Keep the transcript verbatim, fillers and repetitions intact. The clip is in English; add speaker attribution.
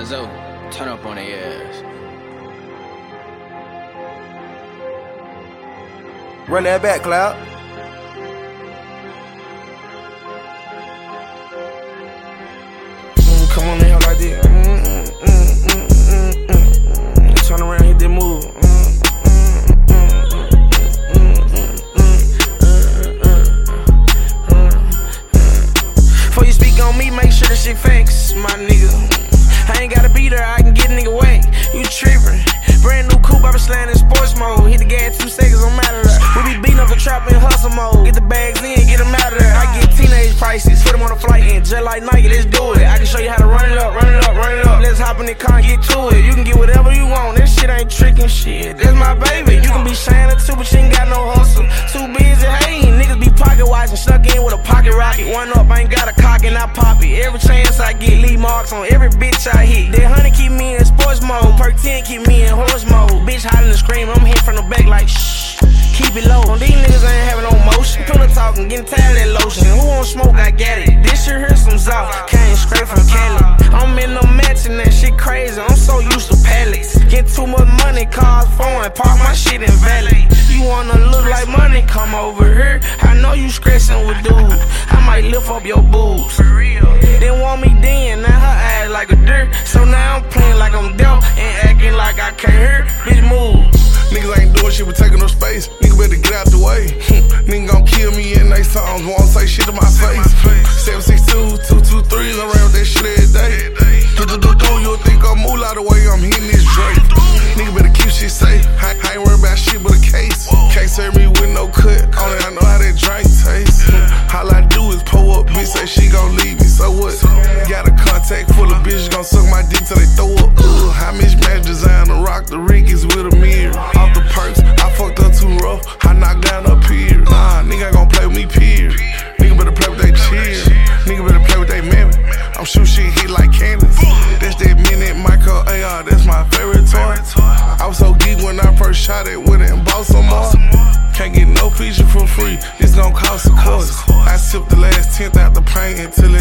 Speaker 1: Lonzo, turn up on their ass.
Speaker 2: Run that back, Cloud. Mm, come on in here like this. Mm, mm, mm, mm, mm, mm, mm. Turn around, hit that move. Mm, mm, mm, mm, mm, mm, mm. Before you speak on me, make sure that shit facts, my nigga. I ain't gotta be there, I can get a nigga away. You trippin'. Brand new coupe, I been slaying in sports mode. Hit the gas two seconds, don't matter. We be beating up the trap in hustle mode. Get the bags in, get them out of there. I get teenage prices, put them on a flight and just like Nike, let's do it. I can show you how to run it up, run it up, run it up. Let's hop in the car and get to it. You can get whatever you want, this shit ain't tricking shit. That's my baby. You can be shining too, but you ain't got no hustle. Too busy hating, niggas be pocket watching, stuck in with a pocket rocket. One up, I ain't got a cock and I pop it. Every chance I get, leave marks on every bitch I hit. That honey keep me in sports mode, perk ten keep me in horse mode. Bitch hiding and scream, I'm hit from the back like shh. Keep it low. On these niggas ain't having no motion. Pillow talking, getting tired of that lotion. Who want smoke? I get it. This shit here some Zout. Came straight from Cali. I'm in the mansion, that shit crazy. I'm so used to pallets. Get too much money, cars foreign. Park my shit in Valley. You wanna look like money? Come over here. I know you scratching with dudes. I might lift up your boobs. For real. Didn't want me then, now her ass like a dirt. So now I'm playing like I'm dope and acting like I can't hear. Bitch move.
Speaker 3: Niggas ain't doing shit but taking up space. Nigga better get out the way. Nigga gon' kill me in they songs. Won't say shit to my face. seven six two, two two threes, I'm around with that shit every day. Do do do do, you'll think I'm move out the way. I'm hitting this Drake. Nigga better keep shit safe. I, I ain't worried about shit but a case. Can't serve me with no cut. Only I know how that drink tastes. All I do is pull up. Bitch say she gon' leave me, so what? Got a contact full of bitches gon' suck my dick till they throw up. Ugh, I mismatch design to rock the Rickies with a mirror. Off the perks, I fucked up too rough. I knocked down a pier. Nah, nigga ain't gon' play with me, peers. Nigga better play with they cheers. Nigga better play with they mammoth. I'm shoot shit hit like cannons. That's that minute Michael A R, that's my favorite toy. I was so geek when I first shot it with it and bought some more. Can't get no feature for free, it's gon' cost a course. I sipped the last tenth out the paint until